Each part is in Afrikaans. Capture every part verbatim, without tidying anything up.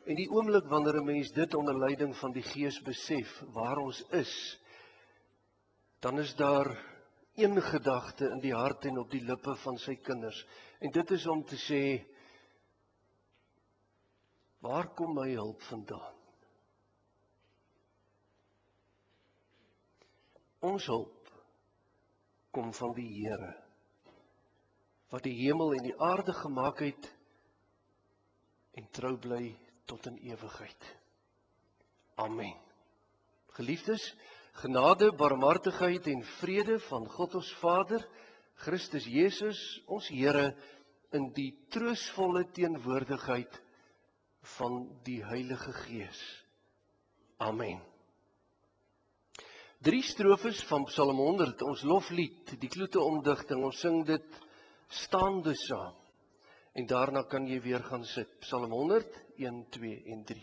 En die oomblik wanneer 'n mens dit onder leiding van die Gees besef, waar ons is, dan is daar een gedagte in die hart en op die lippe van sy kinders. En dit is om te sê, waar kom my hulp vandaan? Ons hulp kom van die Here, wat die hemel en die aarde gemaak het en trou bly tot in ewigheid. Amen. Geliefdes, genade, barmhartigheid en vrede van God ons Vader, Christus Jesus, ons Here, in die troostvolle teenwoordigheid van die Heilige Gees. Amen. Drie strofes van Psalm honderd, ons loflied, die kloete omdigting, ons sing dit staande saam. En daarna kan jy weer gaan sit. Psalm honderd, een, twee en drie.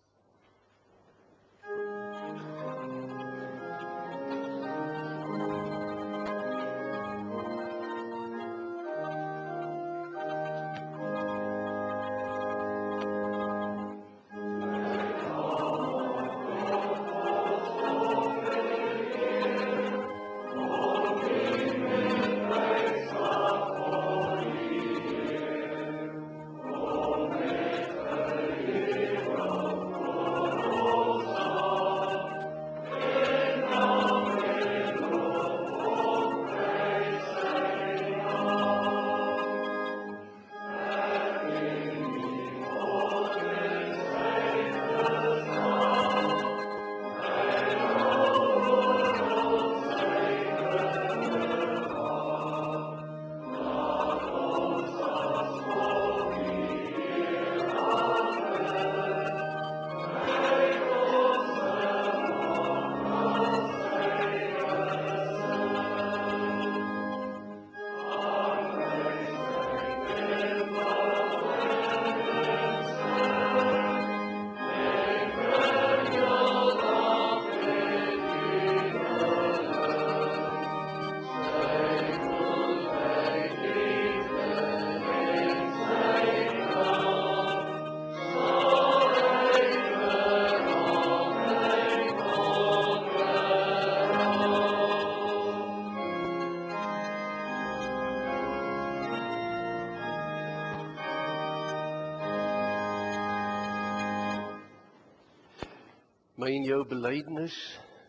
My en jou belydenis,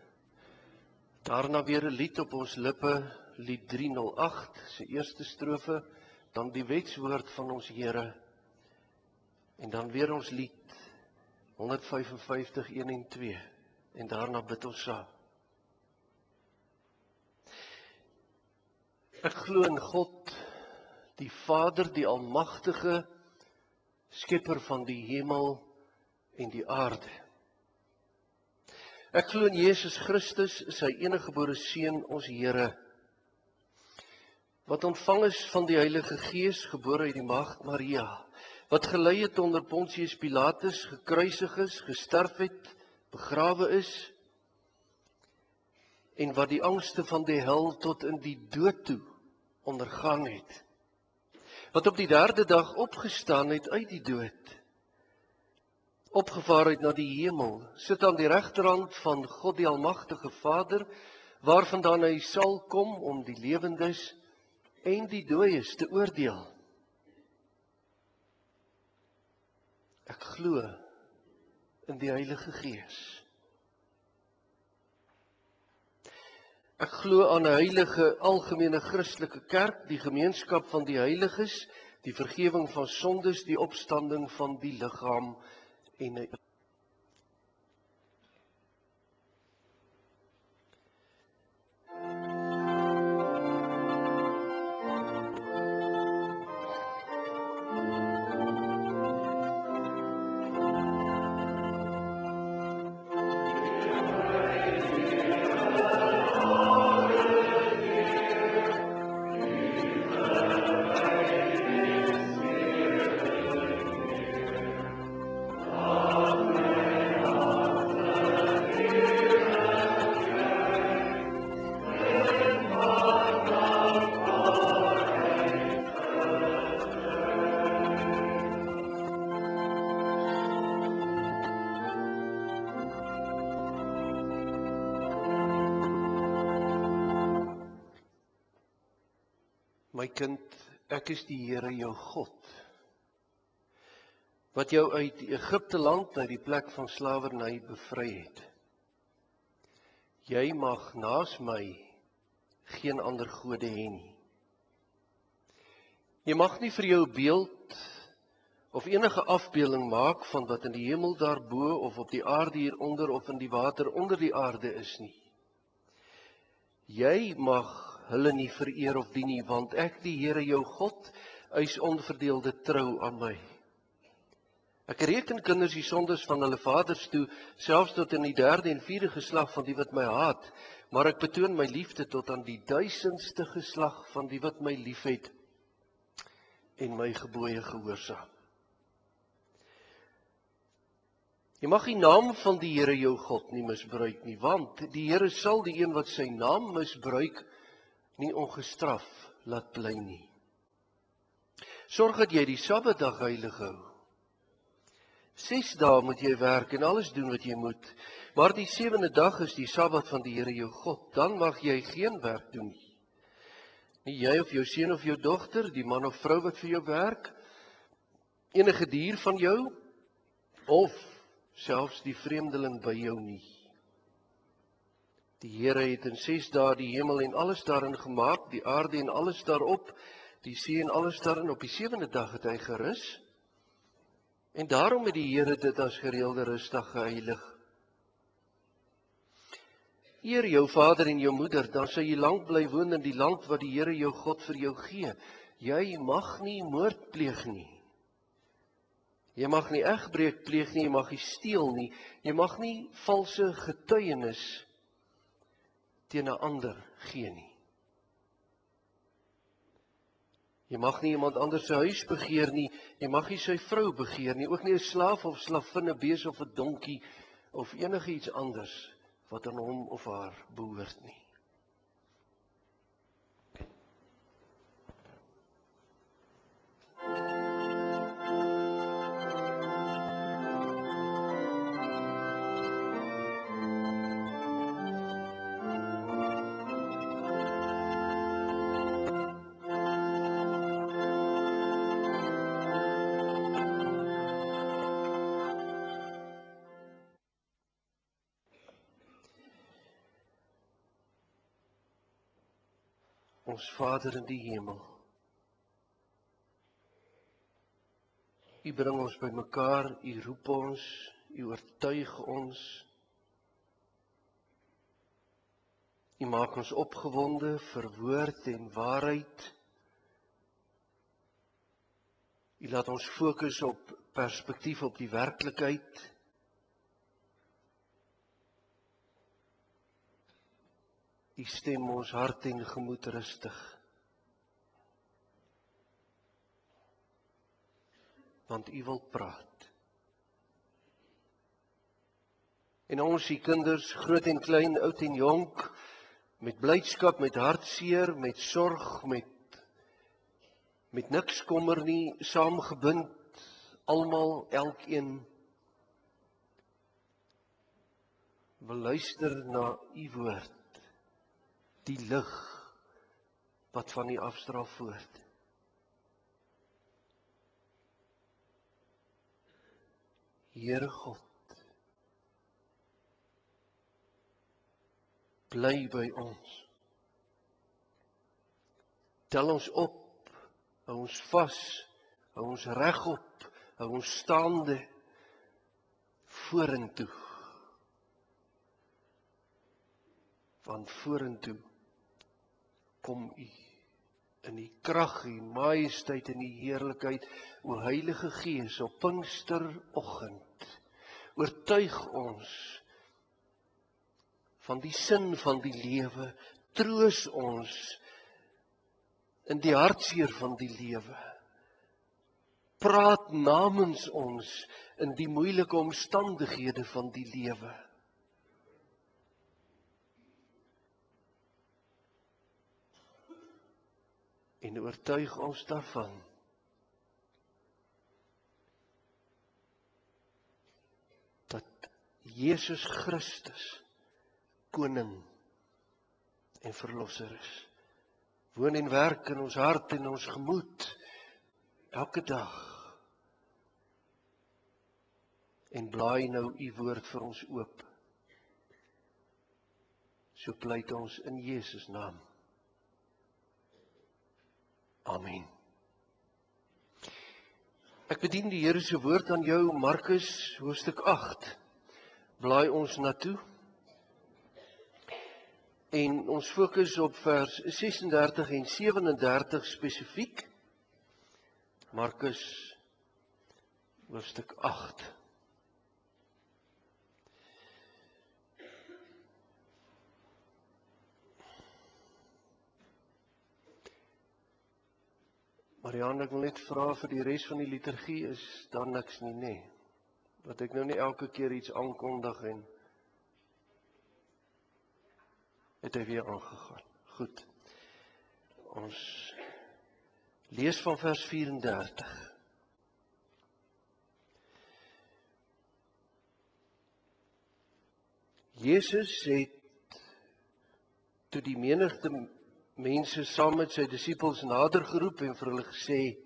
daarna weer 'n lied op ons lippe, lied driehonderd agt, sy eerste strofe, dan die wetswoord van ons Here, en dan weer ons lied, honderd vyf en vyftig, een en twee, en daarna bid ons saam. Ek glo in God, die Vader, die Almagtige, Skepper van die hemel en die aarde. Ek glo in Jesus Christus, sy eniggebore Seun, ons Here, wat ontvang is van die Heilige Gees, gebore uit die Maagd Maria, wat gelei het onder Pontius Pilatus, gekruisig is, gesterf het, begrawe is, en wat die angste van die hel tot in die dood toe ondergaan het, wat op die derde dag opgestaan het uit die dood, opgevaar het na die hemel, sit aan die regterhand van God die Almagtige Vader, waarvandaan hy sal kom om die lewendes en die dooies te oordeel. Ek glo in die Heilige Gees. Ek glo aan 'n heilige algemene Christelike kerk, die gemeenskap van die heiliges, die vergifnis van sondes, die opstanding van die liggaam en 'n Amen. My kind, ek is die Here jou God, wat jou uit Egipte land, uit die plek van slawerny bevry het. Jy mag naas my geen ander gode hê nie. Jy mag nie vir jou beeld of enige afbeelding maak van wat in die hemel daarbo of op die aarde hieronder of in die water onder die aarde is nie. Jy mag hulle nie vereer of dien nie, want ek, die Here jou God, eis onverdeelde trou aan my. Ek reken kinders die sondes van hulle vaders toe, selfs tot in die derde en vierde geslag van die wat my haat, maar ek betoon my liefde tot aan die duisendste geslag van die wat my liefhet en my gebooie gehoorsaam. Jy mag die naam van die Here jou God nie misbruik nie, want die Here sal die een wat sy naam misbruik nie ongestraf laat bly nie. Sorg dat jy die Sabbatdag heilig hou. Ses dae moet jy werk en alles doen wat jy moet, maar die sewende dag is die Sabbat van die Here jou God, dan mag jy geen werk doen nie. Nie jy of jou seun of jou dogter, die man of vrou wat vir jou werk, enige dier van jou, of selfs die vreemdeling by jou nie. Die Here het in ses dae die hemel en alles daarin gemaak, die aarde en alles daarop, die see en alles daarin. Op die sewende dag het hy gerus. En daarom het die Here dit as gereelde rusdag geheilig. Eer jou vader en jou moeder, dan sal jy lank bly woon in die land wat die Here jou God vir jou gee. Jy mag nie moord pleeg nie. Jy mag nie egbreek pleeg nie, jy mag nie steel nie, jy mag nie valse getuienis teen 'n ander gee nie. Jy mag nie iemand anders se huis begeer nie, jy mag nie sy vrou begeer nie, ook nie 'n slaaf of slavin, 'n bees of 'n donkie of enige iets anders wat aan hom of haar behoort nie. Ons Vader in die hemel, U bring ons by mekaar, U roep ons, U oortuig ons, U maak ons opgewonde vir woord en waarheid. U laat ons fokus op perspektief op die werklikheid. U stem ons hart en gemoed rustig. Want U wil praat. En ons, die kinders, groot en klein, oud en jonk, met blydskap, met hartseer, met sorg, met met niks kommer nie, saamgebind, almal, elkeen, wil luister na U woord. Die lig wat van U afstraal voort. Here God, bly by ons. Tel ons op, hou ons vas, hou ons regop, hou ons staande vorentoe. Want vorentoe kom U in die krag en majesteit en die heerlikheid, o Heilige Gees, op Pinksteroggend. Oortuig ons van die sin van die lewe, troos ons in die hartseer van die lewe. Praat namens ons in die moeilike omstandighede van die lewe. En oortuig ons daarvan dat Jesus Christus koning en verlosser is, woon en werk in ons hart en ons gemoed, elke dag. En blaai nou u woord vir ons oop. So pleit ons in Jesus naam. Amen. Ek bedien die Here se woord aan jou, Markus hoofstuk agt. Blaai ons na toe. En ons fokus op vers ses en dertig en sewe en dertig spesifiek. Markus hoofstuk agt. Marianne, ek wil net vra vir die res van die liturgie, is daar niks nie, nee. Dat ek nou nie elke keer iets aankondig en het hy weer aangegaan. Goed. Ons lees van vers vyf-en-dertig. Jesus het toe die menigte mense saam met sy disippels nader geroep en vir hulle gesê: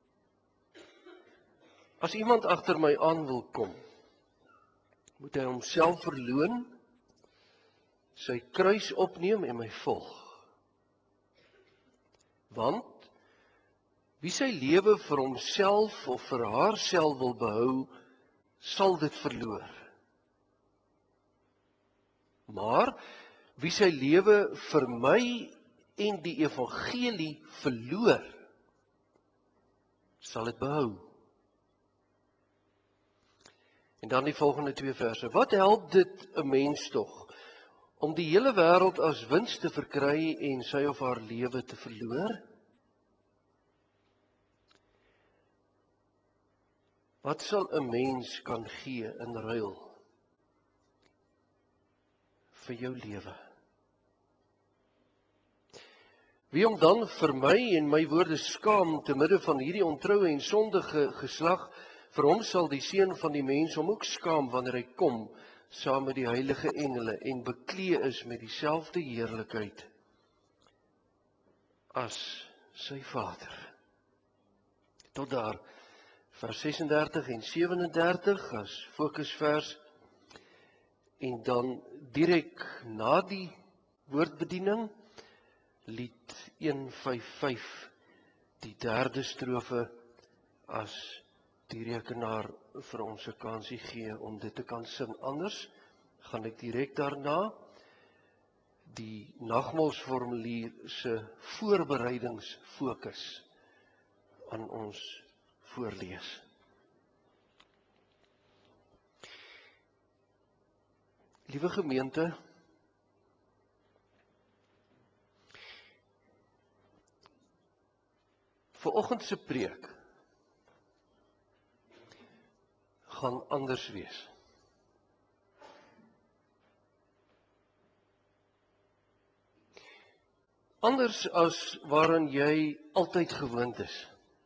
As iemand agter my aan wil kom, moet hy homself verloon, sy kruis opneem en my volg. Want wie sy lewe vir homself of vir haarself wil behou, sal dit verloor. Maar wie sy lewe vir my en die evangelie verloor, sal dit behou. En dan die volgende twee verse. Wat help dit 'n mens tog om die hele wêreld as wins te verkry en sy of haar lewe te verloor? Wat sal 'n mens kan gee in ruil vir jou lewe? Wie hom dan vir my en my woorde skaam te midde van hierdie ontroue en sondige geslag, vir hom sal die Seun van die mens hom ook skaam wanneer hy kom saam met die heilige engele en beklee is met dieselfde heerlikheid as sy Vader. Tot daar vers ses en dertig en sewe en dertig as fokusvers, en dan direk na die woordbediening lied een vyf vyf, die derde strofe, as die rekenaar vir ons 'n kansie gee om dit te kan sing. Anders gaan ek direk daarna die nagmaalsformulier se voorbereidingsfokus aan ons voorlees. Liewe gemeente, vanoggend se preek gaan anders wees. Anders as waaraan jy altyd gewoond is.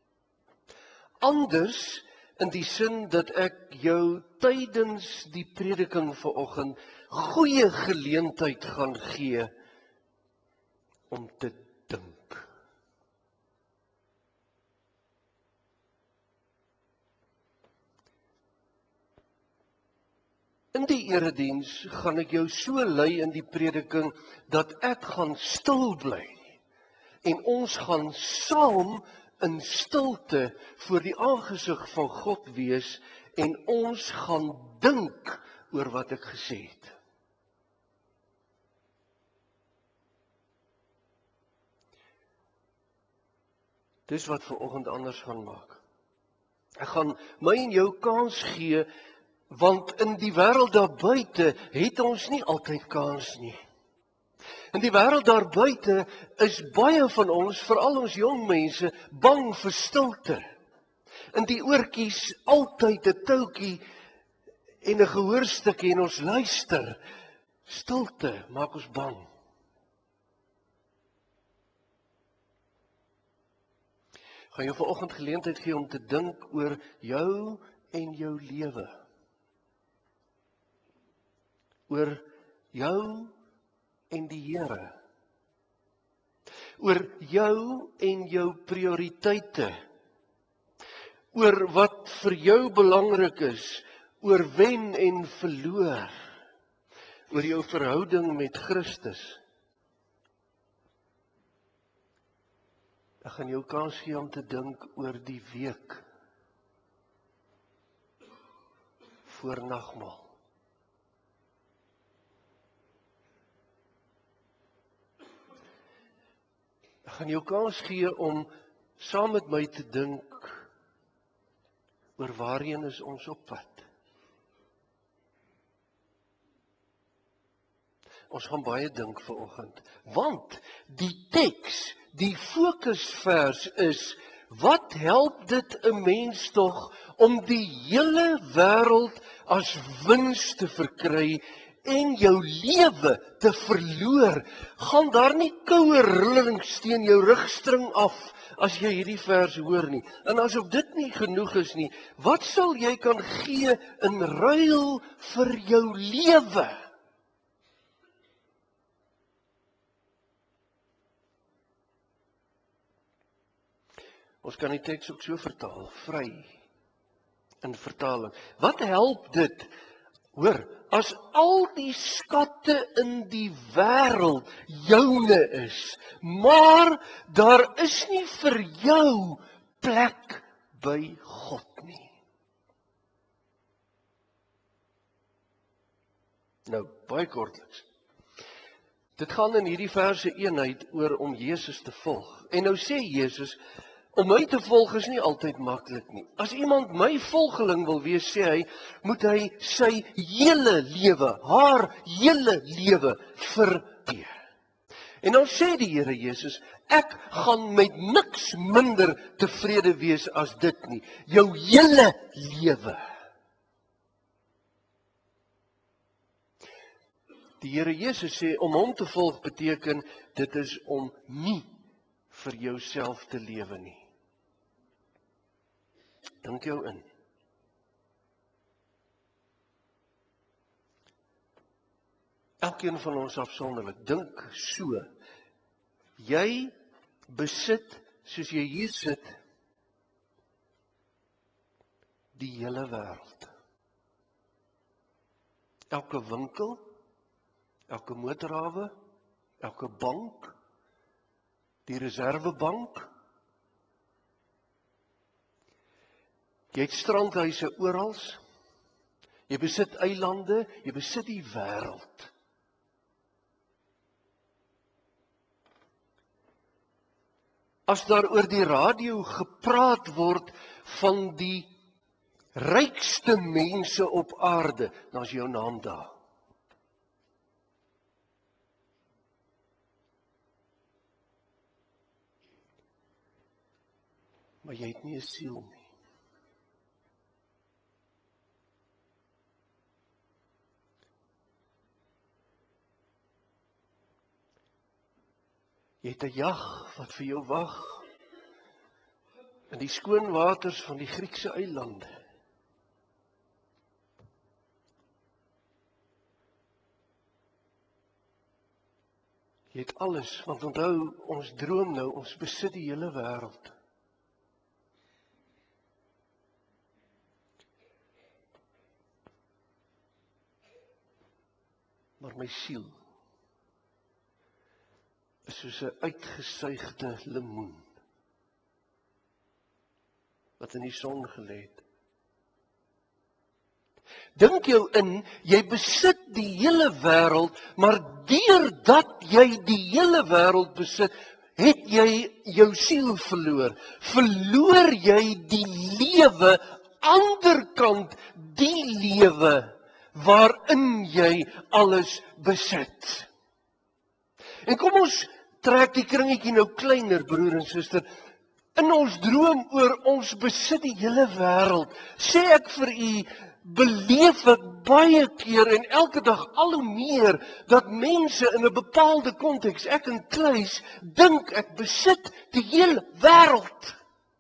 Anders in die sin dat ek jou tydens die prediking vanoggend goeie geleentheid gaan gee om te dink. In die erediens gaan ek jou so lei in die prediking dat ek gaan stil bly en ons gaan saam in stilte voor die aangesig van God wees en ons gaan dink oor wat ek gesê het. Dis wat vanoggend anders gaan maak. Ek gaan my en jou kans gee, want in die wêreld daar buite het ons nie altyd kans nie. In die wêreld daar buite is baie van ons, veral ons jong mense, bang vir stilte. In die oortjies altyd 'n toutjie en 'n gehoorstukkie en ons luister. Stilte maak ons bang. Gaan jou vanoggend geleentheid gee om te dink oor jou en jou lewe. Oor jou en die Here. oor jou en jou prioriteite, oor wat vir jou belangrik is, oor wen en verloor, oor jou verhouding met Christus. Ek gaan jou kans gee om te dink oor die week voor nagmaal. Ek gaan jou kans gee om saam met my te dink oor waarheen is ons op pad. Ons gaan baie dink vanoggend, want die teks, die fokusvers is, wat help dit 'n mens tog om die hele wêreld as wins te verkry en jou lewe te verloor? Gaan daar nie koue rillings teen jou rugstring af as jy hierdie vers hoor nie? En asof dit nie genoeg is nie, wat sal jy kan gee in ruil vir jou lewe? Ons kan die teks ook so vertaal, vry in vertaling. Wat help dit, hoor, as al die skatte in die wêreld joune is, maar daar is nie vir jou plek by God nie. Nou, baie kortliks. Dit gaan in hierdie verse eenheid oor om Jesus te volg. En nou sê Jesus, om my te volg is nie altyd maklik nie. As iemand my volgeling wil wees, sê hy, moet hy sy hele lewe, haar hele lewe vergee. En dan sê die Here Jesus, ek gaan met niks minder tevrede wees as dit nie. Jou hele lewe. Die Here Jesus sê, om hom te volg beteken, dit is om nie vir jouself te lewe nie. Dink jou in. Elkeen van ons afsonderlik, dink so. Jy besit, soos jy hier sit, die hele wêreld. Elke winkel, elke motorhawe, elke bank, die reservebank. Jy het strandhuise oral. Jy besit eilande, jy besit die wêreld. As daar oor die radio gepraat word van die rykste mense op aarde, dan is jou naam daar. Maar jy het nie 'n siel nie. Jy het 'n jag wat vir jou wag in die skoon waters van die Griekse eilande. Jy het alles, want onthou, ons droom nou, ons besit die hele wêreld. Maar my siel is soos 'n uitgesuigde lemoen wat in die son gelê het. Dink jou in, jy besit die hele wêreld, maar deurdat jy die hele wêreld besit, het jy jou siel verloor. Verloor jy die lewe, anderkant die lewe waarin jy alles besit. En kom ons trek die kringetjie nou kleiner, broer en suster. In ons droom oor ons besit die hele wêreld, sê ek vir u, beleef ek baie keer en elke dag al hoe meer, dat mense in 'n bepaalde konteks, ek in kluis, dink ek besit die hele wêreld.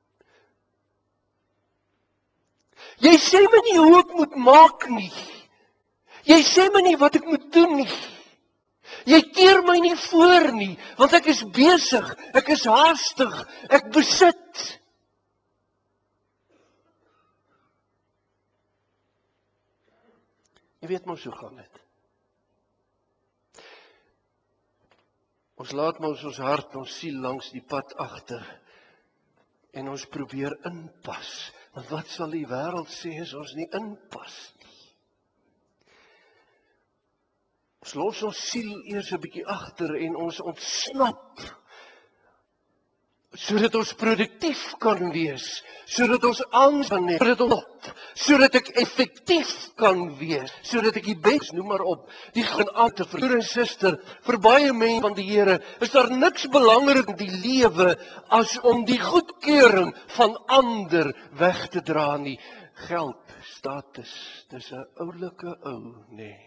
Jy sê my nie hoe ek moet maak nie. Jy sê my nie wat ek moet doen nie. Jy keer my nie voor nie, want ek is besig, ek is haastig, ek besit. Jy weet mos hoe gaan dit. Ons laat mos ons hart, ons siel langs die pad agter en ons probeer inpas. Want wat sal die wêreld sê as ons nie inpas nie? Ons los ons siel eers 'n bietjie agter en ons ontsnap sodat ons produktief kan wees, sodat ons aanspan het, sodat ons sodat ek effektief kan wees, sodat ek die bes, noem maar op, die genade vir broer en suster, vir baie mense van die Here, is daar niks belangrik in die lewe as om die goedkeuring van ander weg te dra nie. Geld, status, dis 'n oulike ou, nee.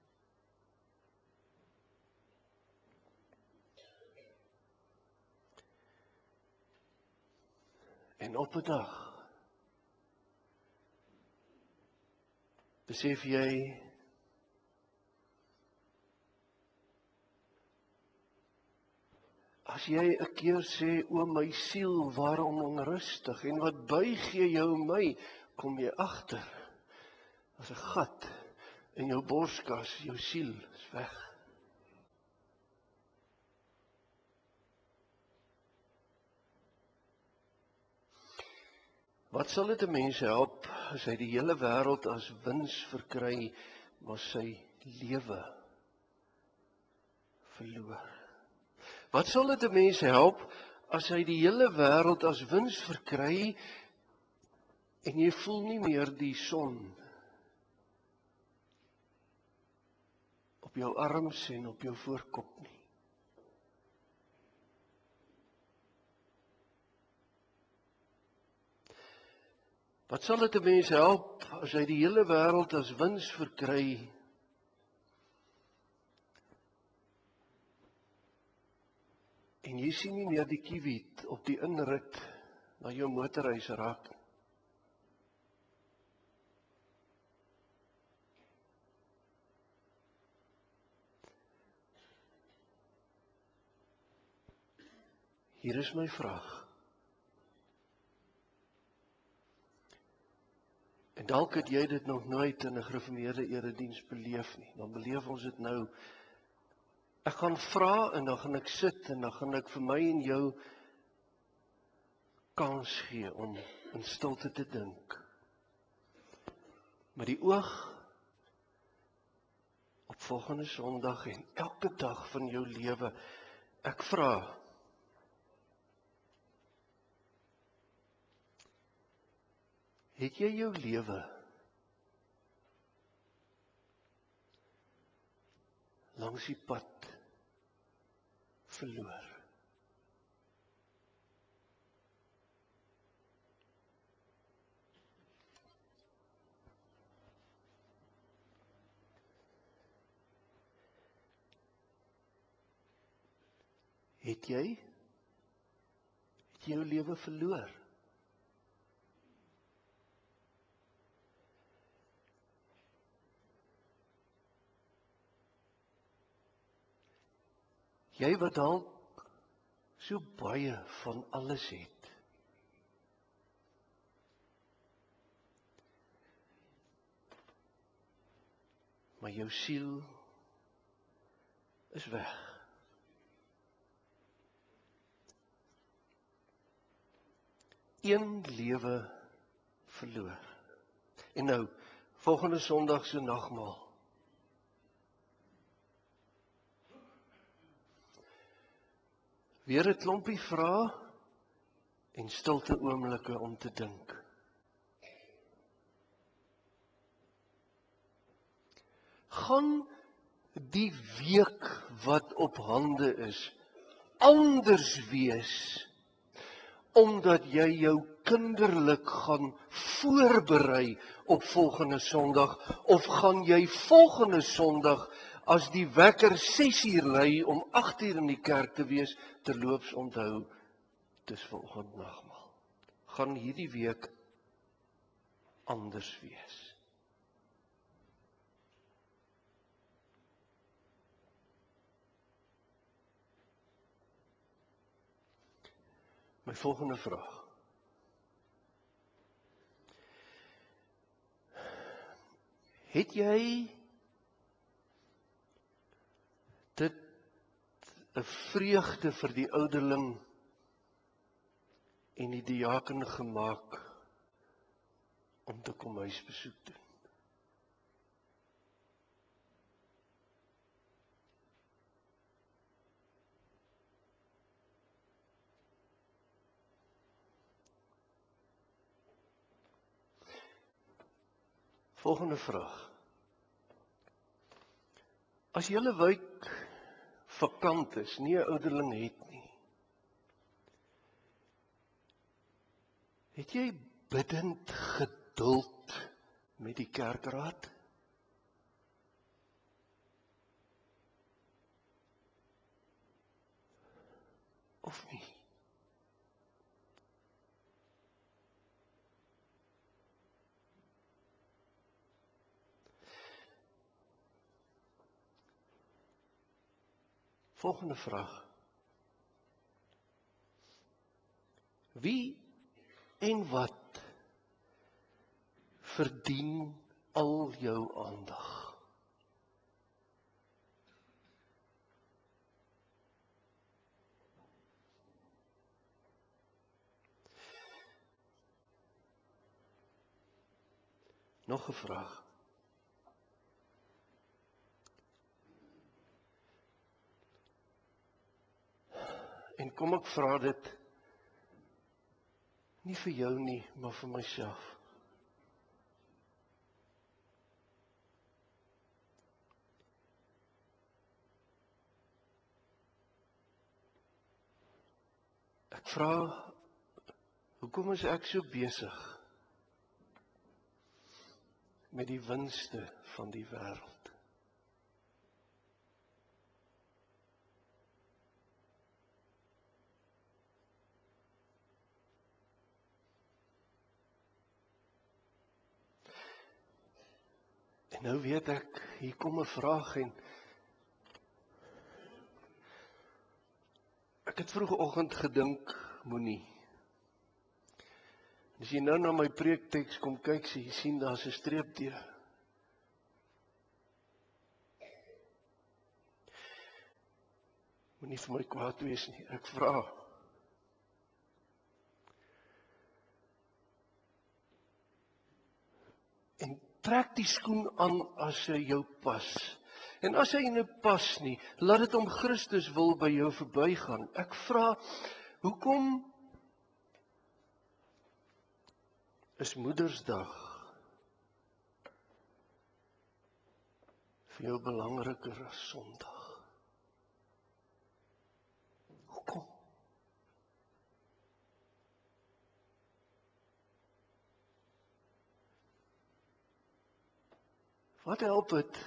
En op 'n dag besef jy as jy 'n keer sê, o my siel, waarom onrustig en wat buig jy jou my, kom jy agter as 'n gat in jou borskas, jou siel is weg. Wat sal dit 'n mens help as hy die hele wêreld as wins verkry, maar sy lewe verloor? Wat sal dit 'n mens help as hy die hele wêreld as wins verkry en jy voel nie meer die son op jou arms en op jou voorkop nie? Wat sal dit 'n mens help as hy die hele wêreld as wins verkry en jy sien nie meer die kiwiet op die inrit na jou motorhuis raak? Hier is my vraag. En dalk het jy dit nog nooit in 'n gereformeerde erediens beleef nie. Dan beleef ons dit nou. Ek gaan vra en dan gaan ek sit en dan gaan ek vir my en jou kans gee om in stilte te dink. Met die oog op volgende Sondag en elke dag van jou lewe. Ek vra, het jy jou lewe langs die pad verloor? Het jy het jy jou lewe verloor? Jy wat dalk so baie van alles het. Maar jou siel is weg. Een lewe verloor. En nou, volgende Sondag se nagmaal. Weer 'n klompie vrae en stilte oomblikke om te dink. Gaan die week wat op hande is anders wees omdat jy jou kinderlik gaan voorberei op volgende Sondag, of gaan jy volgende Sondag as die wekker ses uur lui om agt uur in die kerk te wees, terloops onthou, dis volgende nagmaal. Gaan hierdie week anders wees. My volgende vraag. Het jy dit 'n vreugde vir die ouderling en die diaken gemaak om te kom huisbesoek doen? Volgende vraag. As julle wijk vakant is, nie 'n ouderling het nie, het jy biddend geduld met die kerkraad? Of nie? Volgende vraag. Wie en wat verdien al jou aandag? Nog 'n vraag. En kom ek vra dit nie vir jou nie, maar vir myself. Ek vra, hoekom is ek so besig met die winste van die wêreld? En nou weet ek, hier kom 'n vraag en ek het vroegoggend gedink, moenie. As jy nou na my preekteks kom kyk, sê jy sien daar's 'n streep deur. Moenie vir my kwaad wees nie, ek vra. En trek die skoen aan as hy jou pas. En as hy nie pas nie, laat dit om Christus wil by jou verbygaan. Ek vra, hoekom is Moedersdag vir jou belangriker as Sondag? Hoekom? Wat help het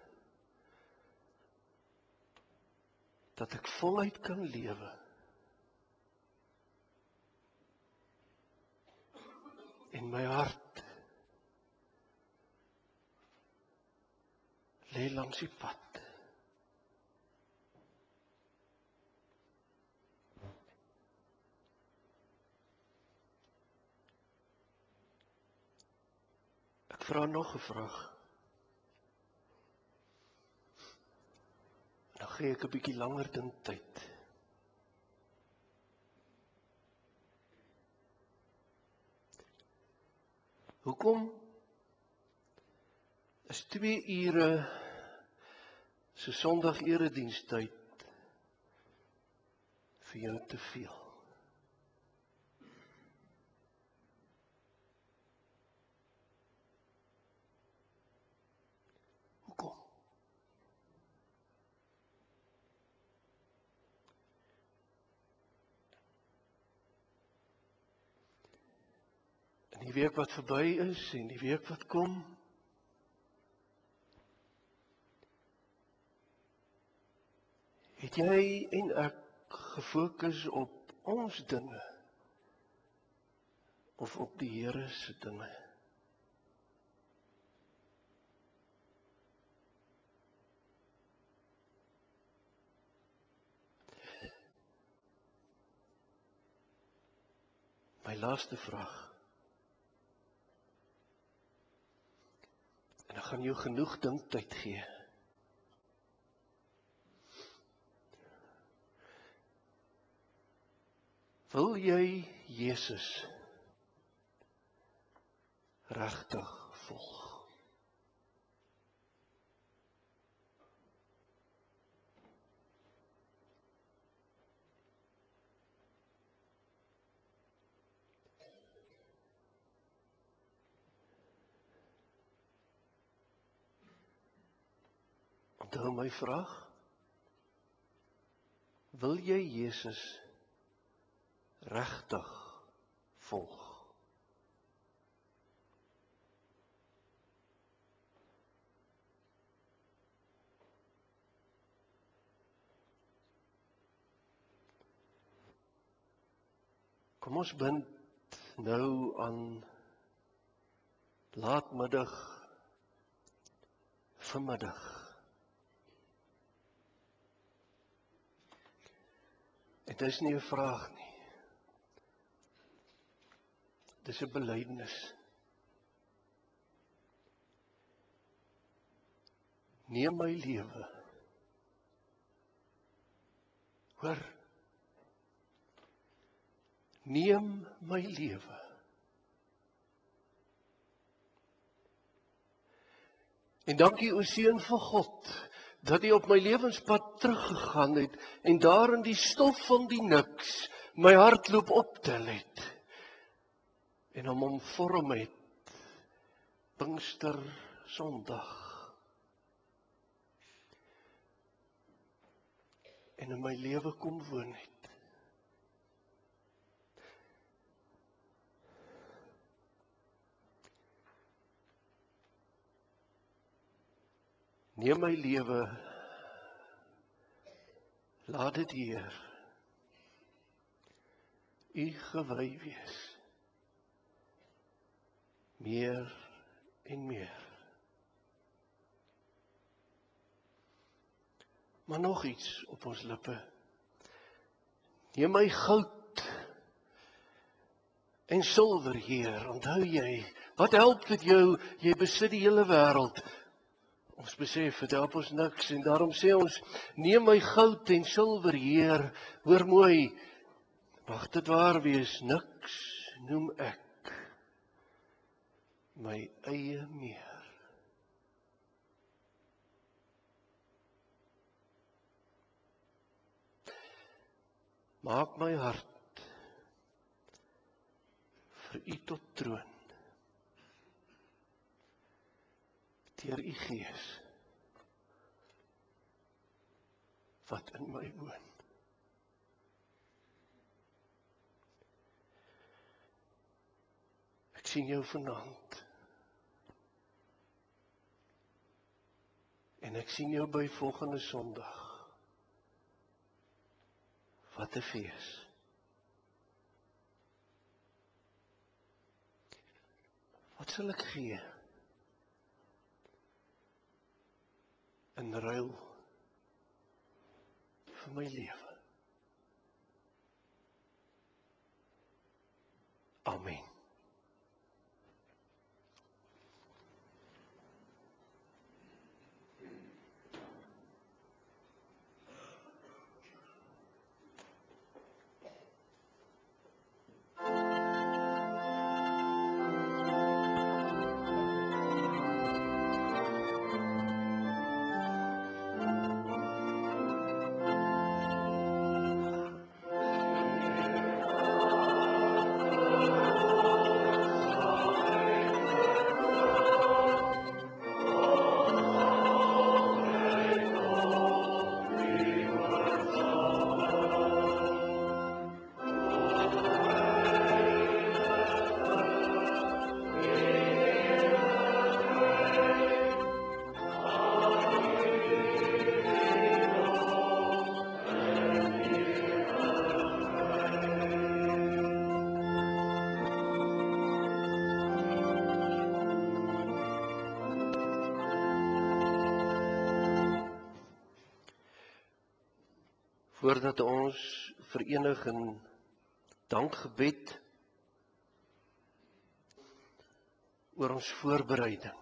dat ek voluit kan lewe en my hart lê langs die pad? Ek vra nog 'n vraag. Dan gee ek 'n bietjie langer dink tyd. Hoekom is twee ure se Sondag eredienstyd vir jou te veel? Hoekom? In die week wat verby is en die week wat kom, het jy en ek gefokus op ons dinge of op die Here se dinge? My laaste vraag. En ek gaan jou genoeg dinktyd gee. Wil jy Jesus regtig volg? Onthou my vraag. Wil jy Jesus regtig volg? Kom ons bind nou aan laatmiddag, vanmiddag. En dit is nie 'n vraag nie. Dit is 'n belydenis. Neem my lewe. Hoor. Neem my lewe. En dankie o Seun van God, dat U op my lewenspad teruggegaan het en daar in die stof van die niks my hartloop optel het en hom omvorm het Pinkster Sondag en in my lewe kom woon het. Neem my lewe, laat dit Heer U gewy wees, meer en meer. Maar nog iets op ons lippe. Neem my goud en silwer, Heer, onthou jy, wat help dit jou, jy besit die hele wêreld. Ons besef, dit help ons niks, en daarom sê ons, neem my goud en silwer, Heer, hoor mooi, mag dit waar wees, niks noem ek my eie meer. Maak my hart vir U tot troon, deur U Gees, wat in my woon. Ek sien jou vanaand, en ek sien jou by volgende Sondag. Wat 'n fees. Wat sal ek gee in ruil vir my lewe? Amen. Voordat ons verenig in dankgebed oor ons voorbereiding.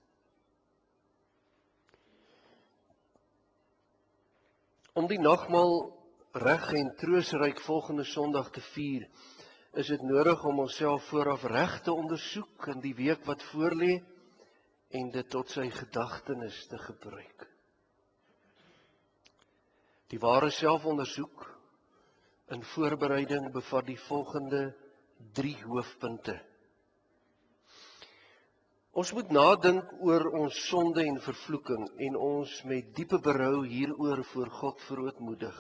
Om die nagmaal reg en troosryk volgende Sondag te vier, is dit nodig om onsself vooraf reg te ondersoek in die week wat voorlê en dit tot sy gedagtenis te gebruik. Die ware selfondersoek in voorbereiding bevat die volgende drie hoofpunte. Ons moet nadink oor ons sonde en vervloeking en ons met diepe berou hieroor voor God verootmoedig.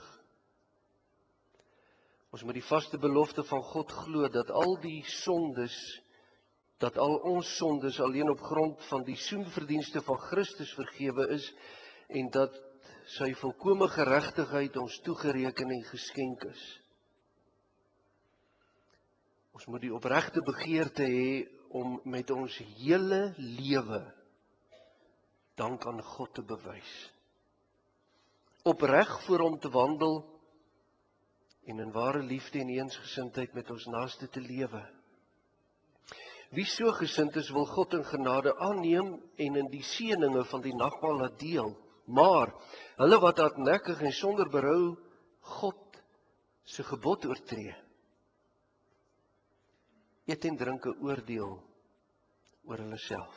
Ons moet die vaste belofte van God glo dat al die sondes, dat al ons sondes alleen op grond van die soenverdienste van Christus vergewe is en dat sy volkome geregtigheid ons toegereken en geskenk is. Ons moet die opregte begeerte hê om met ons hele lewe dank aan God te bewys. Opreg voor hom te wandel en in ware liefde en eensgesindheid met ons naaste te lewe. Wie so gesind is, wil God in genade aanneem en in die seëninge van die nagmaal laat deel. Maar hulle wat hardnekkig en sonder berou God se gebod oortree, eet en drink 'n oordeel oor hulle self.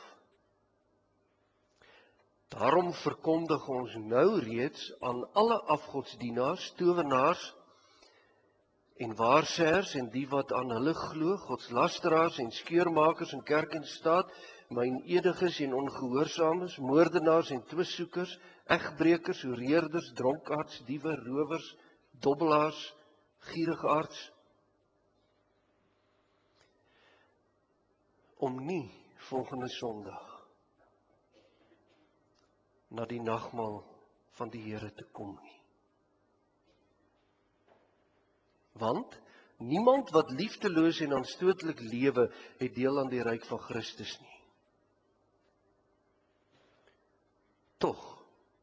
Daarom verkondig ons nou reeds aan alle afgodsdienaars, towenaars en waarsêers en die wat aan hulle glo, godslasteraars en skeurmakers in kerk en staat, mynediges en ongehoorsaames, moordenaars en twissoekers, egbrekers, hoereerders, dronkaards, diewe, rowers, dobbelaars, gierigaards, om nie volgende Sondag na die nagmaal van die Here te kom nie. Want niemand wat liefdeloos en aanstootlik lewe, het deel aan die ryk van Christus nie. Tog,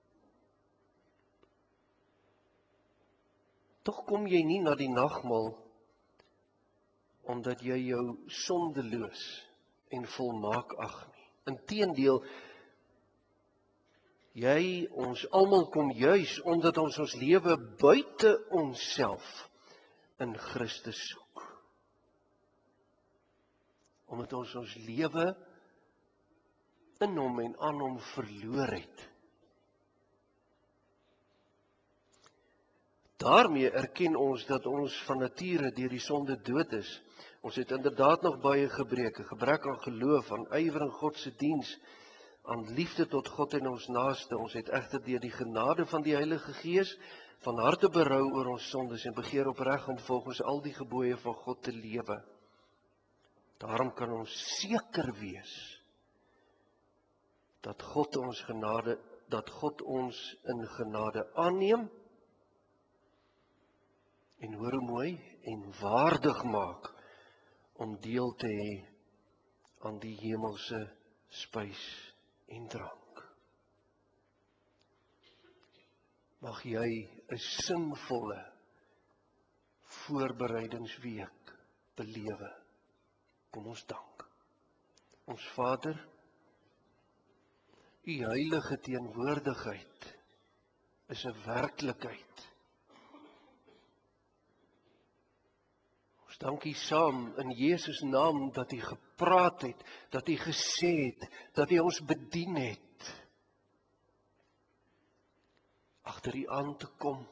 tog kom jy nie na die nagmaal omdat jy jou sondeloos en volmaak ag nie. Inteendeel, jy, ons almal kom juis omdat ons ons lewe buite onsself in Christus soek. Omdat ons ons lewe in hom en aan hom verloor het. Daarmee erken ons dat ons van nature deur die sonde dood is. Ons het inderdaad nog baie gebreke, gebrek aan geloof, aan ywer in God se diens, aan liefde tot God en ons naaste. Ons het egter deur die genade van die Heilige Gees van harte berou oor ons sondes en begeer opreg om volgens al die gebooie van God te lewe. Daarom kan ons seker wees dat God ons genade, dat God ons in genade aanneem en hoor hoe mooi en waardig maak om deel te hê aan die hemelse spys en drank. Mag jy 'n sinvolle voorbereidingsweek belewe. Kom ons dank. Ons Vader, U heilige teenwoordigheid is 'n werklikheid. Ons dank U saam in Jesus naam dat U gepraat het, dat U gesê het, dat U ons bedien het. Agter U aan te kom.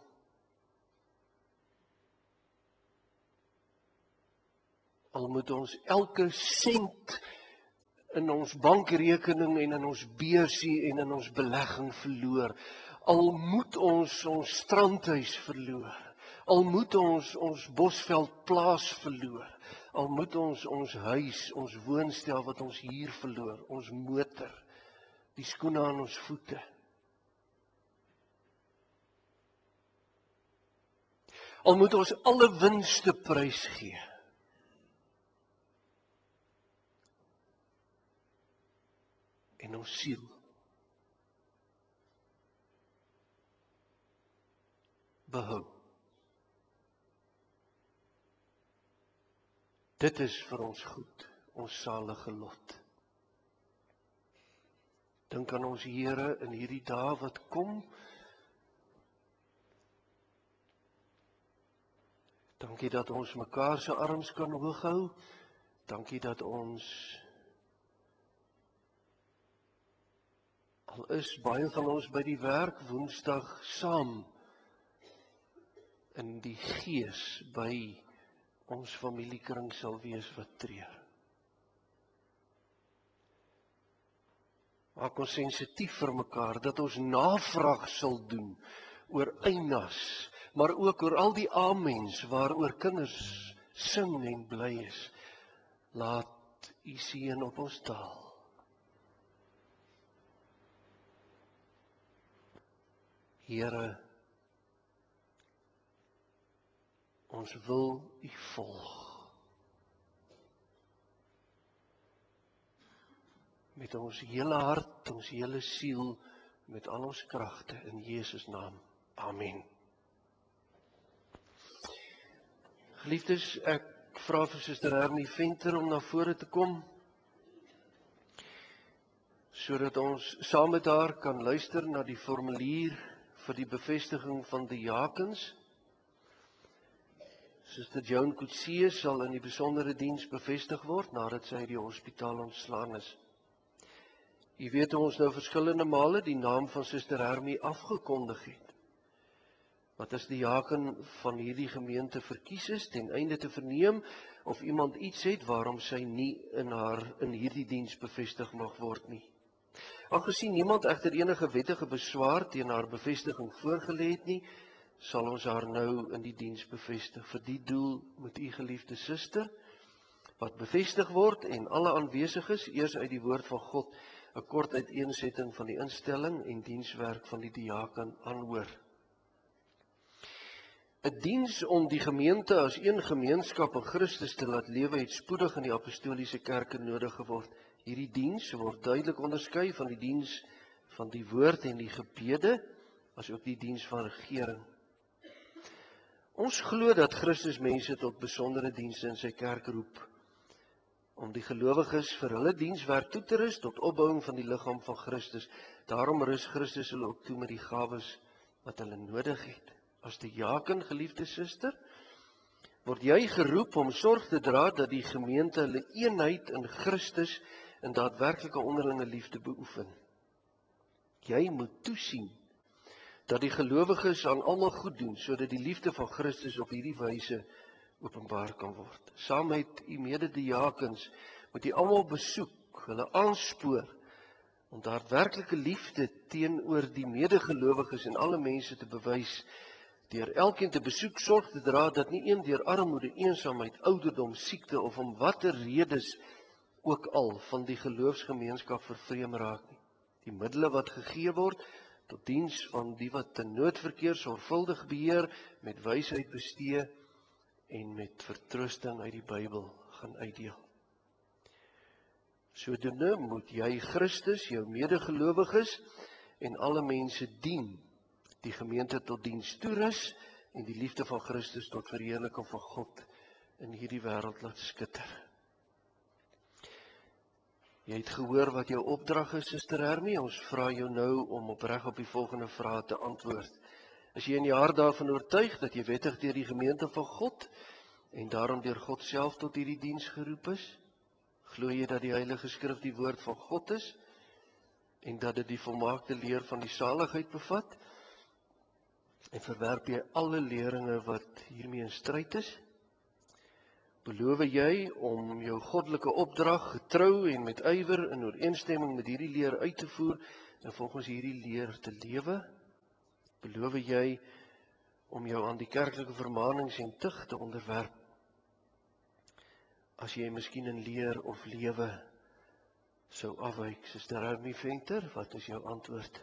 Al moet ons elke sent in ons bankrekening en in ons beursie en in ons belegging verloor. Al moet ons ons strandhuis verloor. Al moet ons ons Bosveld plaas verloor. Al moet ons ons huis, ons woonstel wat ons hier verloor, ons motor, die skoene aan ons voete. Al moet ons alle winste prysgee. En ons siel behou. Dit is vir ons goed, ons salige lot. Dink aan ons Here in hierdie dae wat kom. Dankie dat ons mekaar se arms kan hooghou. Dankie dat ons, al is baie van ons by die werk Woensdag saam in die gees by ons familiekring sal wees wat treur. Maak ons sensitief vir mekaar, dat ons navraag sal doen oor Einas, maar ook oor al die amens waaroor kinders sing en bly is. Laat U seën op ons taal. Here, ons wil U volg. Met ons hele hart, ons hele siel, met al ons kragte in Jesus naam. Amen. Geliefdes, ek vra vir Suster Hermie Venter om na vore te kom, sodat ons saam met haar kan luister na die formulier vir die bevestiging van die diakens. Suster Joan Coetzee sal in die besondere diens bevestig word nadat sy uit die hospitaal ontslaan is. U weet hoe ons nou verskillende male die naam van Suster Hermie afgekondig het. Wat as die diaken van hierdie gemeente verkies is, ten einde te verneem of iemand iets het waarom sy nie in haar in hierdie diens bevestig mag word nie. Aangesien niemand egter enige wettige beswaar teen haar bevestiging voorgelê het nie, sal ons haar nou in die diens bevestig. Vir die doel moet u geliefde suster, wat bevestig word en alle aanwesiges eers uit die woord van God 'n kort uiteensetting van die instelling en dienswerk van die diaken aanhoor. 'n Diens om die gemeente as een gemeenskap in Christus te laat lewe het spoedig in die apostoliese kerke nodig geword. Hierdie diens word duidelik onderskei van die diens van die woord en die gebede, as ook die diens van regering. Ons glo dat Christus mense tot besondere dienste in sy kerk roep, om die gelowiges vir hulle dienswerk toe te rus tot opbouing van die liggaam van Christus. Daarom rus Christus hulle ook toe met die gawes wat hulle nodig het. As diaken, geliefde suster, word jy geroep om sorg te dra dat die gemeente hulle eenheid in Christus in daadwerklike onderlinge liefde beoefen. Jy moet toesien dat die gelowiges aan almal goed doen, sodat die liefde van Christus op hierdie wyse openbaar kan word. Saam met u medediakens moet u almal besoek, hulle aanspoor om daadwerklike liefde teenoor die medegelowiges en alle mense te bewys, deur elkeen te besoek sorg te dra dat nie een deur armoede, eensaamheid, ouderdom, siekte of om watter redes ook al van die geloofsgemeenskap vervreem raak nie. Die middele wat gegee word tot diens van die wat in nood verkeer sorgvuldig beheer, met wysheid bestee en met vertroosting uit die Bybel gaan uitdeel. Sodoende moet jy Christus, jou medegelowiges en alle mense dien, die gemeente tot diens toerus en die liefde van Christus tot verheerliking van God in hierdie wêreld laat skitter. Jy het gehoor wat jou opdrag is, Suster Hermie. Ons vra jou nou om opreg op die volgende vrae te antwoord. Is jy in die hart daarvan oortuig dat jy wettig deur die gemeente van God en daarom deur God self tot hierdie diens geroep is? Glo jy dat die Heilige Skrif die woord van God is en dat dit die volmaakte leer van die saligheid bevat? En verwerp jy alle leringe wat hiermee in stryd is? Beloof jy om jou goddelike opdrag getrou en met ywer in ooreenstemming met hierdie leer uit te voer en volgens hierdie leer te lewe? Beloof jy om jou aan die kerklike vermaanings en tug te onderwerp? As jy miskien in leer of lewe sou afwyk, Suster Hermie Venter, wat is jou antwoord?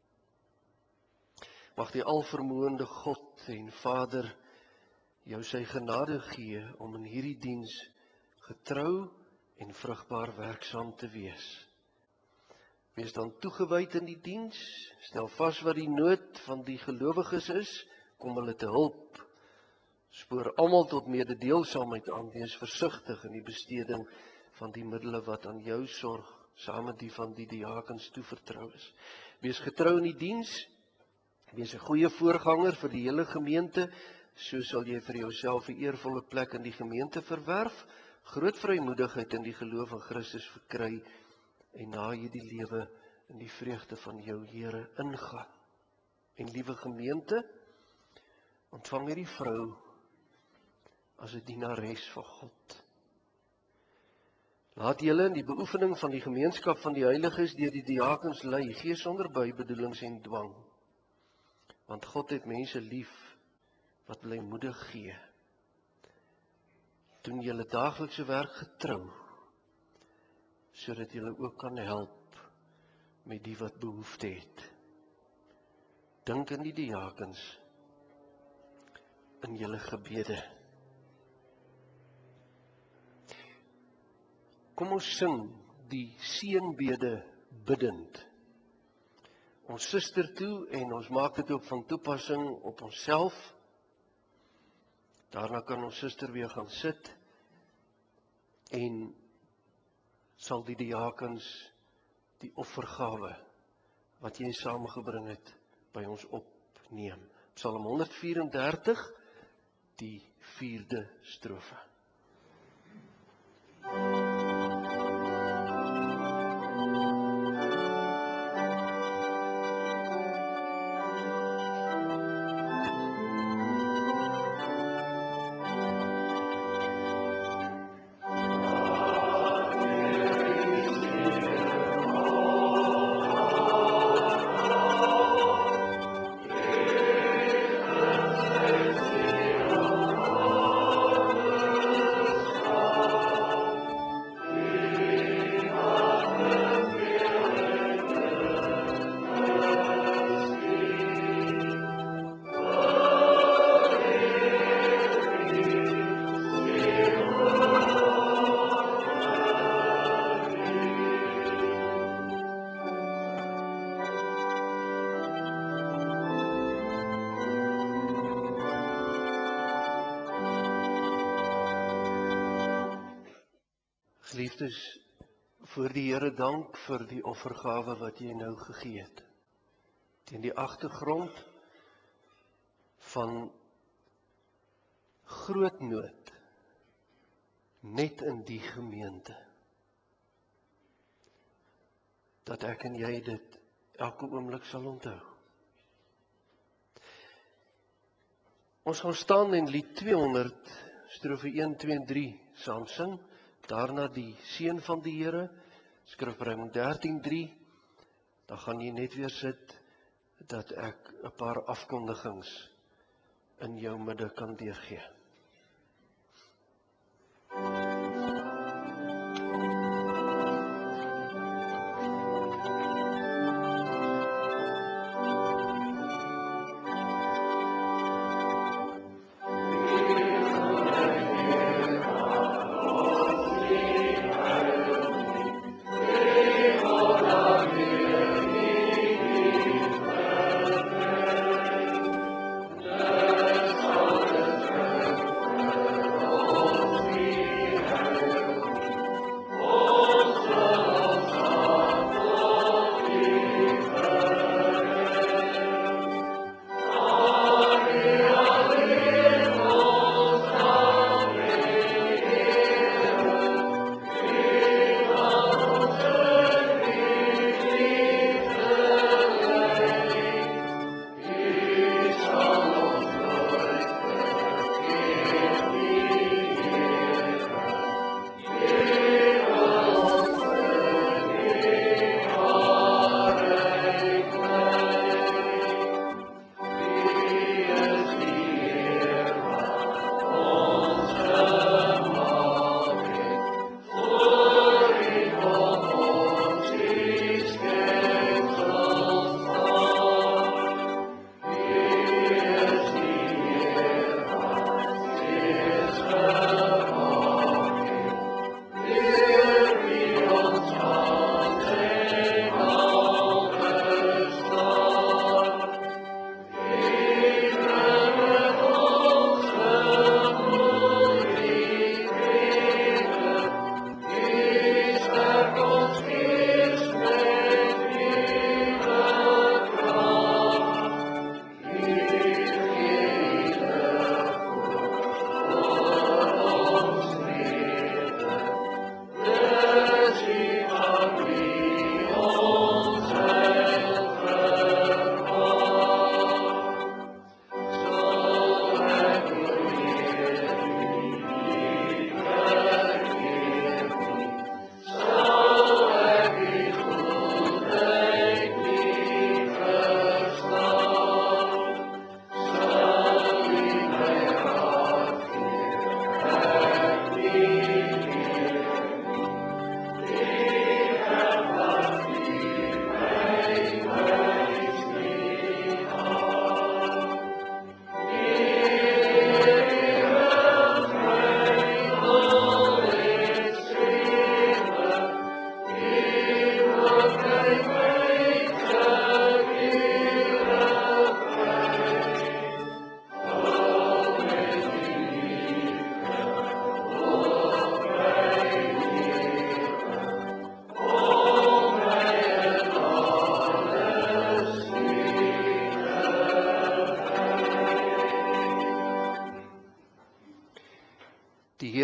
Mag die alvermoënde God en Vader jou sy genade gee om in hierdie diens getrou en vrugbaar werksaam te wees. Wees dan toegewyd in die diens, stel vas wat die nood van die gelowiges is, kom hulle te hulp, spoor almal tot mededeelsaamheid aan, wees versigtig in die besteding van die middele wat aan jou sorg saam met die van die diakens toevertrou is. Wees getrou in die diens, wees 'n goeie voorganger vir die hele gemeente, so sal jy vir jouself 'n eervolle plek in die gemeente verwerf, groot vrymoedigheid in die geloof in Christus verkry, en na jy die lewe in die vreugde van jou Here ingaan. En liewe gemeente, ontvang hierdie vrou as 'n dienares van God. Laat julle in die beoefening van die gemeenskap van die heiliges deur die diakens lei, gee sonder bybedoelings en dwang. Want God het mense lief wat blymoedig gee. Doen julle daaglikse werk getrou, sodat julle ook kan help met die wat behoefte het. Dink aan die diakens in julle gebede. Kom ons sing die seënbede bidend. Ons suster toe en ons maak dit ook van toepassing op onsself. Daarna kan ons suster weer gaan sit en sal die diakens die offergawe wat jy saamgebring het by ons opneem. Psalm honderd vyf en dertig, die vierde strofe. Geliefdes, voor die Here dank vir die offergawe wat jy nou gegee het. Teen die agtergrond van groot nood net in die gemeente. Dat ek en jy dit elke oomblik sal onthou. Ons gaan staan en lied tweehonderd, strofe een, twee en drie saam sing. Daarna die seën van die Here, Skrifbring dertien drie, dan gaan jy net weer sit, dat ek 'n paar afkondigings in jou midde kan deurgee.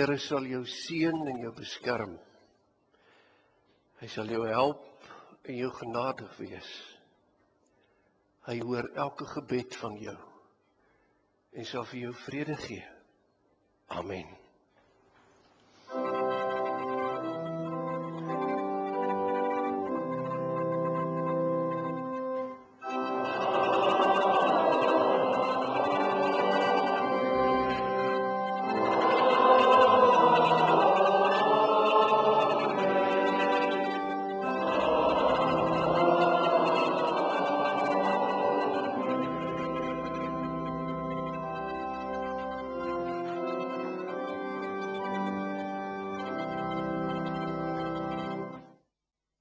Here sal jou seën en jou beskerm. Hy sal jou help en jou genadig wees. Hy hoor elke gebed van jou en sal vir jou vrede gee. Amen.